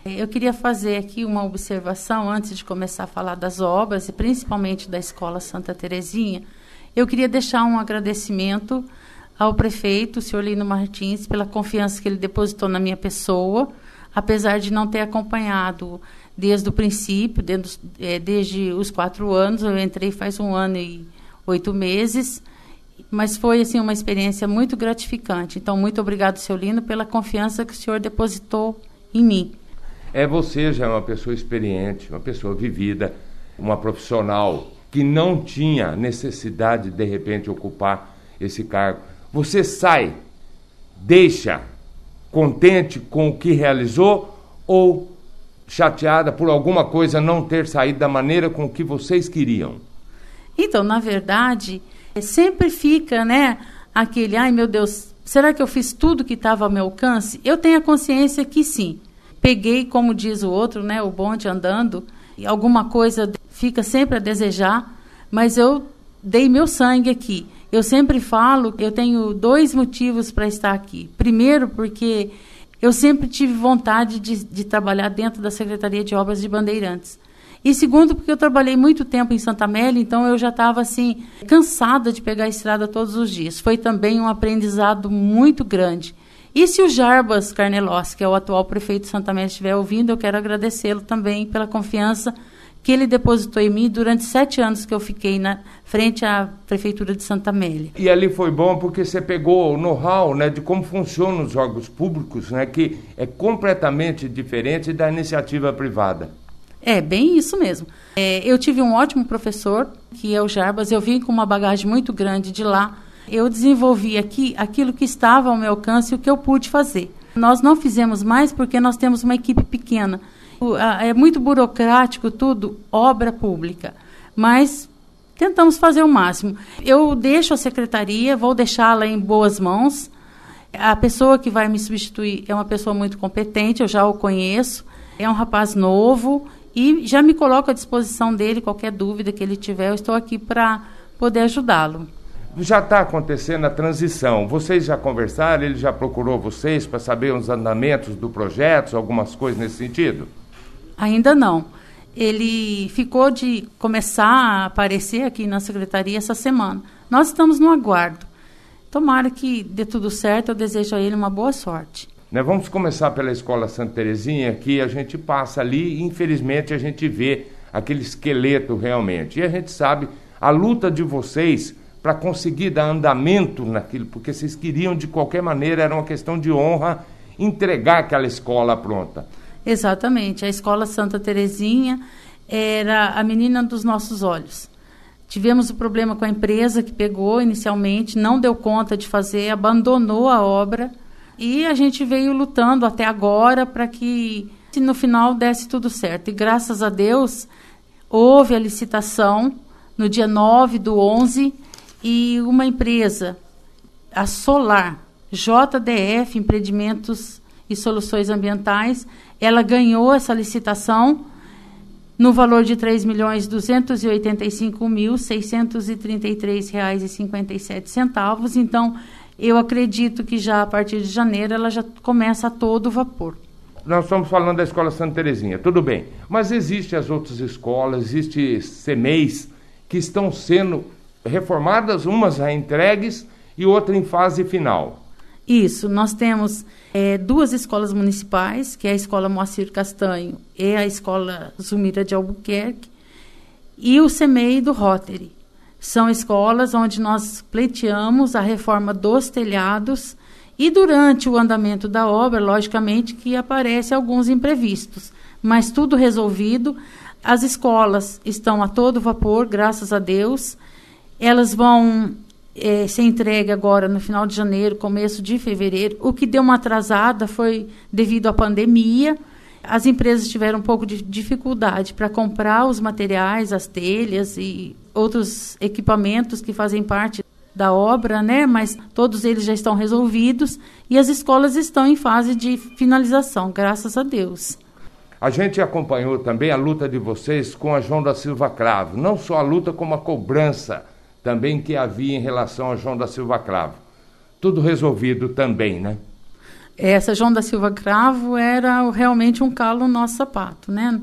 Eu queria fazer aqui uma observação antes de começar a falar das obras, e principalmente da Escola Santa Terezinha. Eu queria deixar um agradecimento ao prefeito, o senhor Lino Martins, pela confiança que ele depositou na minha pessoa, apesar de não ter acompanhado desde o princípio, desde os 4 anos. Eu entrei faz 1 ano e 8 meses, mas foi assim, uma experiência muito gratificante. Então, muito obrigado, seu Lino, pela confiança que o senhor depositou em mim. Você já é uma pessoa experiente, uma pessoa vivida, uma profissional que não tinha necessidade de repente ocupar esse cargo. Você sai, deixa contente com o que realizou ou chateada por alguma coisa não ter saído da maneira com que vocês queriam? Então, na verdade, sempre fica, aquele, ai meu Deus, será que eu fiz tudo que estava ao meu alcance? Eu tenho a consciência que sim. Peguei, como diz o outro, o bonde andando, e alguma coisa fica sempre a desejar, mas eu dei meu sangue aqui. Eu sempre falo que eu tenho 2 motivos para estar aqui. Primeiro, porque eu sempre tive vontade de trabalhar dentro da Secretaria de Obras de Bandeirantes. E segundo, porque eu trabalhei muito tempo em Santa Amélia, então eu já estava cansada de pegar a estrada todos os dias. Foi também um aprendizado muito grande. E se o Jarbas Carnelossi, que é o atual prefeito de Santa Amélia, estiver ouvindo, eu quero agradecê-lo também pela confiança que ele depositou em mim durante 7 anos que eu fiquei na frente à Prefeitura de Santa Amélia. E ali foi bom porque você pegou o know-how, de como funcionam os órgãos públicos, que é completamente diferente da iniciativa privada. É, bem isso mesmo. Eu tive um ótimo professor, que é o Jarbas. Eu vim com uma bagagem muito grande de lá. Eu desenvolvi aqui aquilo que estava ao meu alcance e o que eu pude fazer. Nós não fizemos mais porque nós temos uma equipe pequena. É muito burocrático tudo, obra pública. Mas tentamos fazer o máximo. Eu deixo a secretaria, vou deixá-la em boas mãos. A pessoa que vai me substituir é uma pessoa muito competente, eu já o conheço. É um rapaz novo e já me coloco à disposição dele. Qualquer dúvida que ele tiver, eu estou aqui para poder ajudá-lo. Já está acontecendo a transição. Vocês já conversaram? Ele já procurou vocês para saber os andamentos do projeto, algumas coisas nesse sentido? Ainda não. Ele ficou de começar a aparecer aqui na secretaria essa semana. Nós estamos no aguardo. Tomara que dê tudo certo, eu desejo a ele uma boa sorte. Vamos começar pela Escola Santa Terezinha, que a gente passa ali e infelizmente a gente vê aquele esqueleto realmente. E a gente sabe a luta de vocês para conseguir dar andamento naquilo, porque vocês queriam de qualquer maneira, era uma questão de honra, entregar aquela escola pronta. Exatamente, a Escola Santa Terezinha era a menina dos nossos olhos. Tivemos o problema com a empresa que pegou inicialmente, não deu conta de fazer, abandonou a obra e a gente veio lutando até agora para que no final desse tudo certo. E graças a Deus houve a licitação no dia 9/11 e uma empresa, a Solar, JDF, Empreendimentos e Soluções Ambientais, ela ganhou essa licitação no valor de R$ 3.285.633,57. Então, eu acredito que já a partir de janeiro ela já começa a todo vapor. Nós estamos falando da Escola Santa Terezinha, tudo bem. Mas existem as outras escolas, existem CEMEIs que estão sendo reformadas, umas já entregues e outra em fase final. Isso, nós temos 2 escolas municipais, que é a Escola Moacir Castanho e a Escola Zumira de Albuquerque, e o CEMEI do Rotary. São escolas onde nós pleiteamos a reforma dos telhados e durante o andamento da obra, logicamente, que aparecem alguns imprevistos, mas tudo resolvido. As escolas estão a todo vapor, graças a Deus. Elas vão ser entregues agora no final de janeiro, começo de fevereiro. O que deu uma atrasada foi devido à pandemia. As empresas tiveram um pouco de dificuldade para comprar os materiais, as telhas e outros equipamentos que fazem parte da obra, mas todos eles já estão resolvidos e as escolas estão em fase de finalização, graças a Deus. A gente acompanhou também a luta de vocês com a João da Silva Cravo, não só a luta como a cobrança também que havia em relação a João da Silva Cravo. Tudo resolvido também, né? Essa João da Silva Cravo era realmente um calo no nosso sapato, né?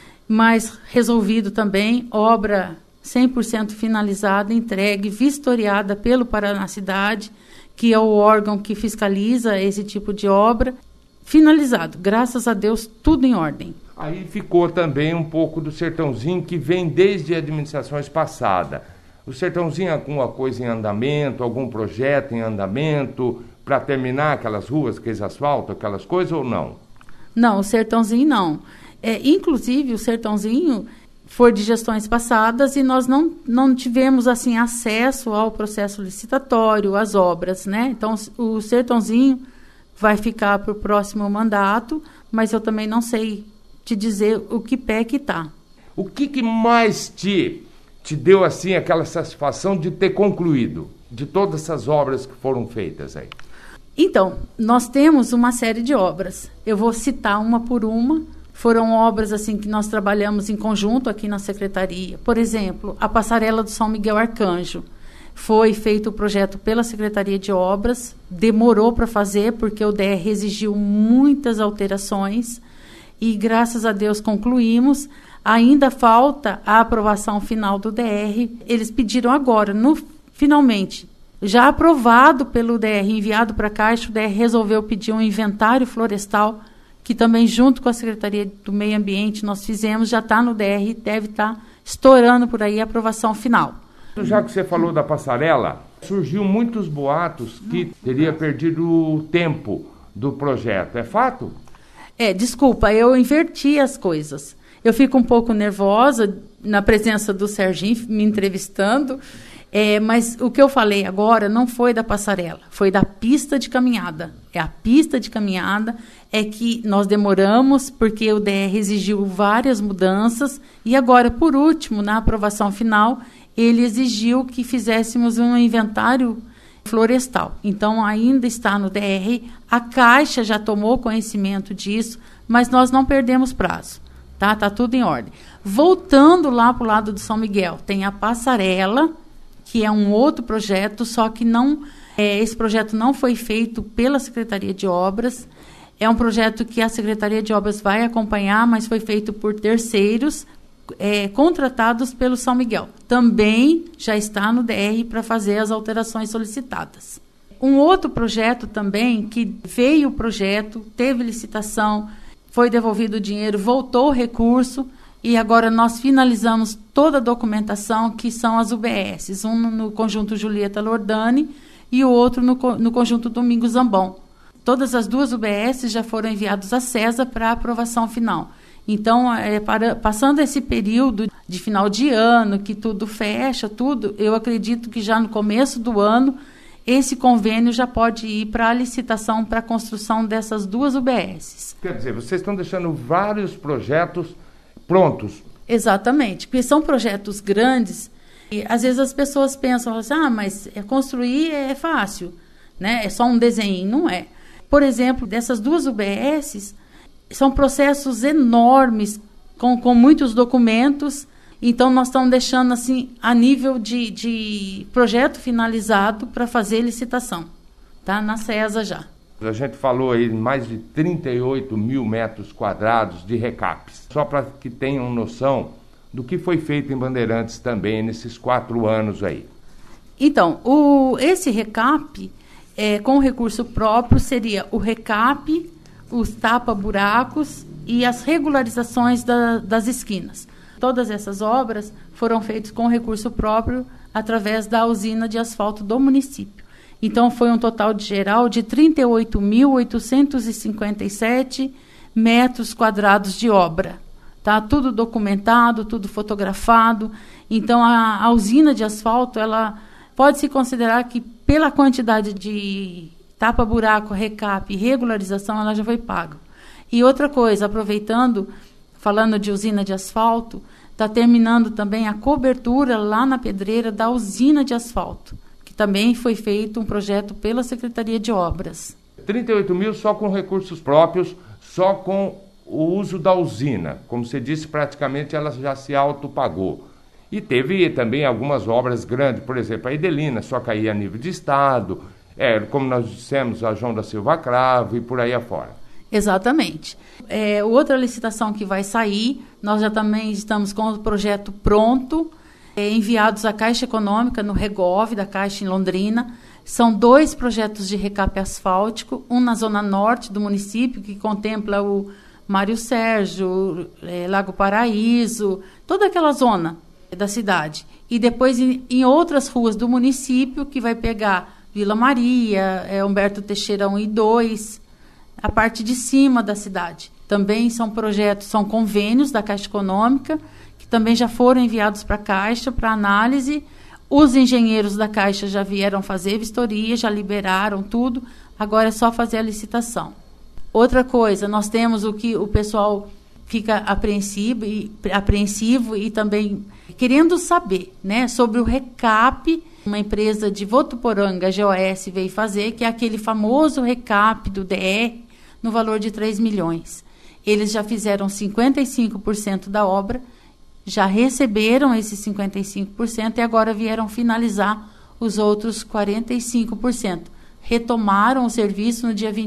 Mas resolvido também, obra 100% finalizada, entregue, vistoriada pelo Paraná Cidade, que é o órgão que fiscaliza esse tipo de obra. Finalizado, graças a Deus, tudo em ordem. Aí ficou também um pouco do Sertãozinho, que vem desde administrações passadas. O Sertãozinho, alguma coisa em andamento, algum projeto em andamento, para terminar aquelas ruas, aqueles asfaltos, aquelas coisas, ou não? Não, o Sertãozinho não. Inclusive, o Sertãozinho foi de gestões passadas e nós não tivemos assim acesso ao processo licitatório, às obras, né? Então, o Sertãozinho vai ficar para o próximo mandato, mas eu também não sei te dizer o que pé que está. O que mais te deu assim aquela satisfação de ter concluído, de todas essas obras que foram feitas aí? Então, nós temos uma série de obras. Eu vou citar uma por uma. Foram obras assim que nós trabalhamos em conjunto aqui na Secretaria. Por exemplo, a passarela do São Miguel Arcanjo. Foi feito o projeto pela Secretaria de Obras, demorou para fazer porque o DR exigiu muitas alterações e graças a Deus concluímos. Ainda falta a aprovação final do DR. Eles pediram agora, finalmente, já aprovado pelo DR, enviado para a Caixa, o DR resolveu pedir um inventário florestal, que também junto com a Secretaria do Meio Ambiente nós fizemos, já está no DR e deve estar estourando por aí a aprovação final. Já que você falou da passarela, surgiu muitos boatos que teria perdido o tempo do projeto. É fato? Desculpa, eu inverti as coisas. Eu fico um pouco nervosa na presença do Serginho me entrevistando, mas o que eu falei agora não foi da passarela, foi da pista de caminhada. A pista de caminhada é que nós demoramos porque o DR exigiu várias mudanças e agora, por último, na aprovação final, ele exigiu que fizéssemos um inventário florestal. Então, ainda está no DR, a Caixa já tomou conhecimento disso, mas nós não perdemos prazo. Tá tudo em ordem. Voltando lá para o lado do São Miguel, tem a passarela, que é um outro projeto, só que esse projeto não foi feito pela Secretaria de Obras. É um projeto que a Secretaria de Obras vai acompanhar, mas foi feito por terceiros, contratados pelo São Miguel. Também já está no DR para fazer as alterações solicitadas. Um outro projeto também, que veio o projeto, teve licitação, foi devolvido o dinheiro, voltou o recurso e agora nós finalizamos toda a documentação, que são as UBSs, um no conjunto Julieta Lordani e o outro no conjunto Domingos Zambon. Todas as duas UBSs já foram enviadas à CESA para aprovação final. Então, passando esse período de final de ano, que tudo fecha, eu acredito que já no começo do ano, esse convênio já pode ir para a licitação para a construção dessas duas UBSs. Quer dizer, vocês estão deixando vários projetos prontos. Exatamente, porque são projetos grandes e às vezes as pessoas pensam assim, mas construir é fácil, né? É só um desenho. Não é. Por exemplo, dessas duas UBSs, são processos enormes, com muitos documentos. Então, nós estamos deixando assim a nível de projeto finalizado para fazer licitação. Tá na CESA já. A gente falou aí mais de 38 mil metros quadrados de recaps. Só para que tenham noção do que foi feito em Bandeirantes também nesses 4 anos aí. Então, esse recap, com recurso próprio, seria o recap, os tapa-buracos e as regularizações das esquinas. Todas essas obras foram feitas com recurso próprio através da usina de asfalto do município. Então, foi um total geral de 38.857 metros quadrados de obra. Tá? Tudo documentado, tudo fotografado. Então, a usina de asfalto, ela pode-se considerar que, pela quantidade de tapa-buraco, recap e regularização, ela já foi paga. E outra coisa, falando de usina de asfalto, está terminando também a cobertura lá na pedreira da usina de asfalto, que também foi feito um projeto pela Secretaria de Obras. 38 mil só com recursos próprios, só com o uso da usina. Como você disse, praticamente ela já se autopagou. E teve também algumas obras grandes, por exemplo, a Edelina, só caía a nível de estado. Como nós dissemos, a João da Silva Cravo e por aí afora. Exatamente. Outra licitação que vai sair, nós já também estamos com o projeto pronto, enviados à Caixa Econômica, no Regov, da Caixa em Londrina. São 2 projetos de recape asfáltico, um na zona norte do município, que contempla o Mário Sérgio, Lago Paraíso, toda aquela zona da cidade. E depois em outras ruas do município, que vai pegar Vila Maria, Humberto Teixeira 1 e 2, a parte de cima da cidade. Também são projetos, são convênios da Caixa Econômica, que também já foram enviados para a Caixa para análise. Os engenheiros da Caixa já vieram fazer vistoria, já liberaram tudo, agora é só fazer a licitação. Outra coisa, nós temos o que o pessoal fica apreensivo e também querendo saber, né, sobre o recap. Uma empresa de Votuporanga, a GOS, veio fazer, que é aquele famoso recap do DR, no valor de 3 milhões. Eles já fizeram 55% da obra, já receberam esses 55% e agora vieram finalizar os outros 45%. Retomaram o serviço no dia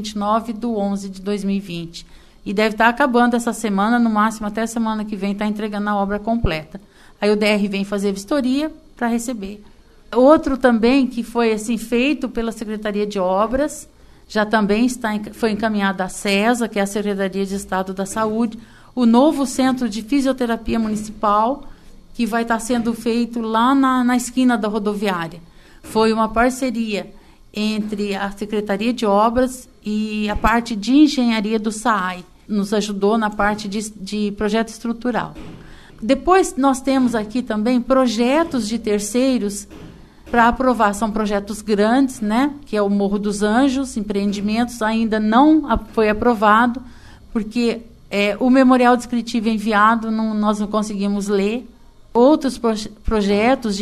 29/11/2020. E deve estar acabando essa semana, no máximo até a semana que vem, está entregando a obra completa. Aí o DR vem fazer vistoria para receber. Outro também que foi assim, feito pela Secretaria de Obras, já também foi encaminhado à SESA, que é a Secretaria de Estado da Saúde, o novo Centro de Fisioterapia Municipal, que vai estar sendo feito lá na esquina da rodoviária. Foi uma parceria entre a Secretaria de Obras e a parte de engenharia do SAAI. Nos ajudou na parte de projeto estrutural. Depois nós temos aqui também projetos de terceiros para aprovar. São projetos grandes, né? Que é o Morro dos Anjos, empreendimentos, ainda não foi aprovado, porque o memorial descritivo enviado nós não conseguimos ler. Outros projetos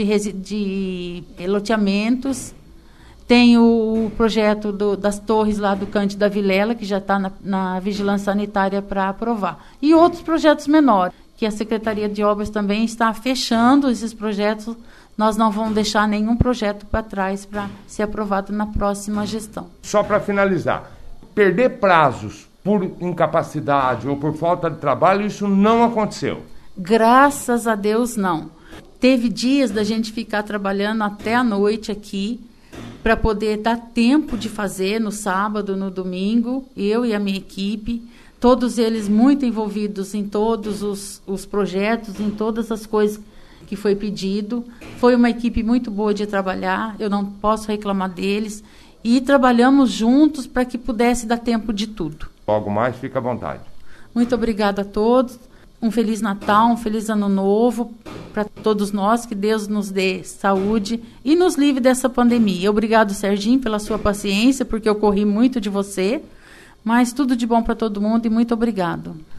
de loteamentos. Tem o projeto das torres lá do Cândido da Vilela, que já está na vigilância sanitária para aprovar. E outros projetos menores, que a Secretaria de Obras também está fechando esses projetos. Nós não vamos deixar nenhum projeto para trás para ser aprovado na próxima gestão. Só para finalizar, perder prazos por incapacidade ou por falta de trabalho, isso não aconteceu? Graças a Deus, não. Teve dias da gente ficar trabalhando até a noite aqui, para poder dar tempo de fazer no sábado, no domingo, eu e a minha equipe, todos eles muito envolvidos em todos os projetos, em todas as coisas que foi pedido. Foi uma equipe muito boa de trabalhar, eu não posso reclamar deles, e trabalhamos juntos para que pudesse dar tempo de tudo. Logo mais, fica à vontade. Muito obrigada a todos. Um Feliz Natal, um Feliz Ano Novo para todos nós, que Deus nos dê saúde e nos livre dessa pandemia. Obrigado, Serginho, pela sua paciência, porque eu corri muito de você, mas tudo de bom para todo mundo e muito obrigado.